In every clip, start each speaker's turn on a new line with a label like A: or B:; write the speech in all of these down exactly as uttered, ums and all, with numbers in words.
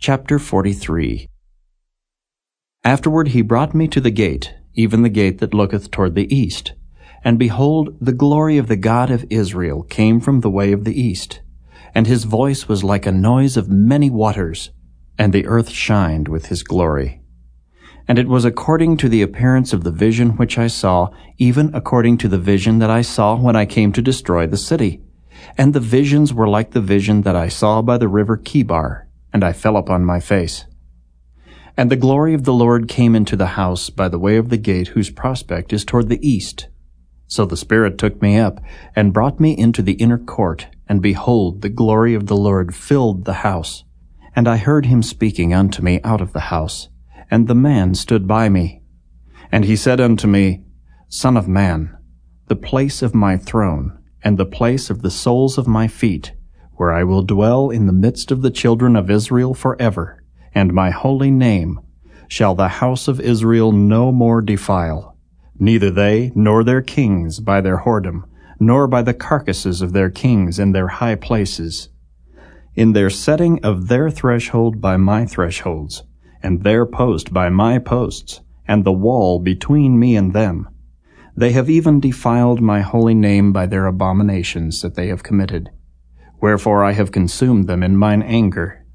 A: Chapter forty-three. Afterward he brought me to the gate, even the gate that looketh toward the east. And behold, the glory of the God of Israel came from the way of the east. And his voice was like a noise of many waters, and the earth shined with his glory. And it was according to the appearance of the vision which I saw, even according to the vision that I saw when I came to destroy the city. And the visions were like the vision that I saw by the river Chebar, and I fell upon my face. And the glory of the Lord came into the house by the way of the gate whose prospect is toward the east. So the Spirit took me up, and brought me into the inner court, and behold, the glory of the Lord filled the house. And I heard him speaking unto me out of the house, and the man stood by me. And he said unto me, Son of man, the place of my throne, and the place of the soles of my feet, where I will dwell in the midst of the children of Israel forever, and my holy name shall the house of Israel no more defile, neither they nor their kings by their whoredom, nor by the carcasses of their kings in their high places, in their setting of their threshold by my thresholds, and their post by my posts, and the wall between me and them. They have even defiled my holy name by their abominations that they have committed. Wherefore I have consumed them in mine anger.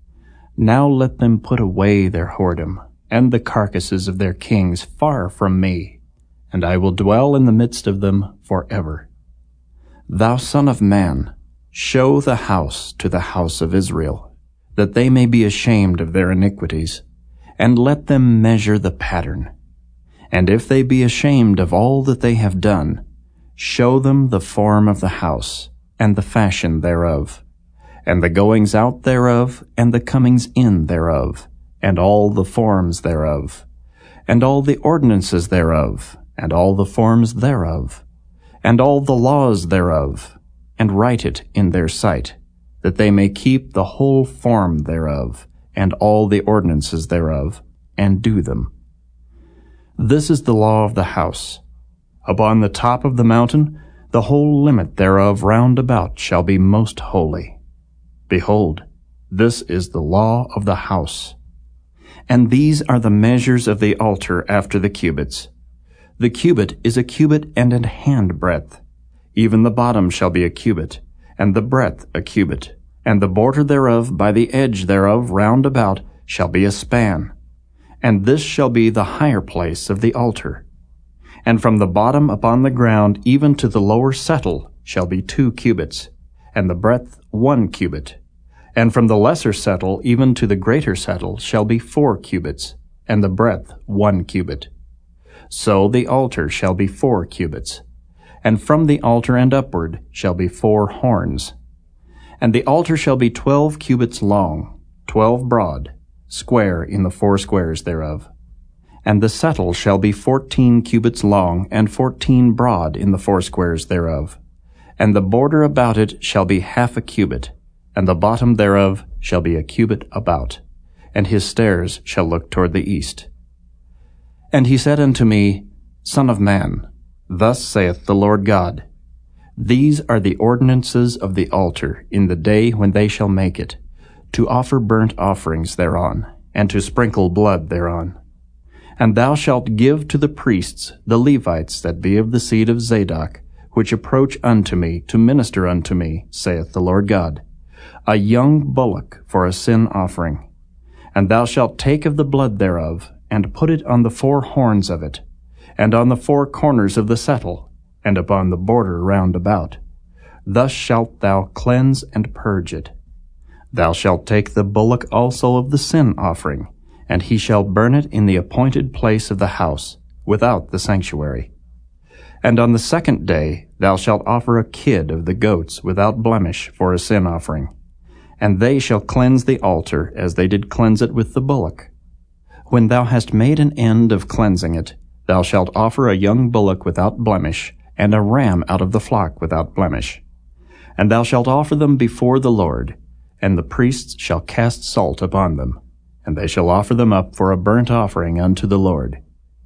A: Now let them put away their whoredom, and the carcasses of their kings far from me, and I will dwell in the midst of them forever. Thou son of man, show the house to the house of Israel, that they may be ashamed of their iniquities, and let them measure the pattern. And if they be ashamed of all that they have done, show them the form of the house, and the fashion thereof, and the goings out thereof, and the comings in thereof, and all the forms thereof, and all the ordinances thereof, and all the forms thereof, and all the laws thereof, and write it in their sight, that they may keep the whole form thereof, and all the ordinances thereof, and do them. This is the law of the house. Upon the top of the mountain, the whole limit thereof round about shall be most holy. Behold, this is the law of the house. And these are the measures of the altar after the cubits. The cubit is a cubit and an hand breadth. Even the bottom shall be a cubit, and the breadth a cubit, and the border thereof by the edge thereof round about shall be a span. And this shall be the higher place of the altar. And from the bottom upon the ground even to the lower settle shall be two cubits, and the breadth one cubit. And from the lesser settle even to the greater settle shall be four cubits, and the breadth one cubit. So the altar shall be four cubits. And from the altar and upward shall be four horns. And the altar shall be twelve cubits long, twelve broad, square in the four squares thereof. And the settle shall be fourteen cubits long, and fourteen broad in the four squares thereof. And the border about it shall be half a cubit, and the bottom thereof shall be a cubit about, and his stairs shall look toward the east. And he said unto me, Son of man, thus saith the Lord God, These are the ordinances of the altar in the day when they shall make it, to offer burnt offerings thereon, and to sprinkle blood thereon. And thou shalt give to the priests, the Levites that be of the seed of Zadok, which approach unto me to minister unto me, saith the Lord God, a young bullock for a sin offering. And thou shalt take of the blood thereof, and put it on the four horns of it, and on the four corners of the settle, and upon the border round about. Thus shalt thou cleanse and purge it. Thou shalt take the bullock also of the sin offering, and he shall burn it in the appointed place of the house, without the sanctuary. And on the second day thou shalt offer a kid of the goats without blemish for a sin offering. And they shall cleanse the altar as they did cleanse it with the bullock. When thou hast made an end of cleansing it, thou shalt offer a young bullock without blemish, and a ram out of the flock without blemish. And thou shalt offer them before the Lord, and the priests shall cast salt upon them, and they shall offer them up for a burnt offering unto the Lord.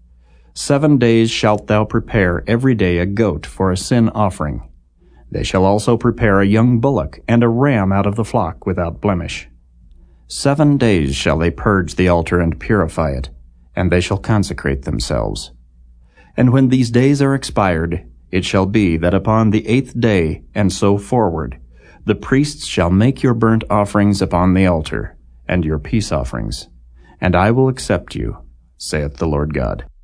A: Seven days shalt thou prepare every day a goat for a sin offering. They shall also prepare a young bullock and a ram out of the flock without blemish. Seven days shall they purge the altar and purify it, and they shall consecrate themselves. And when these days are expired, it shall be that upon the eighth day, and so forward, the priests shall make your burnt offerings upon the altar, and your peace offerings, and I will accept you, saith the Lord God.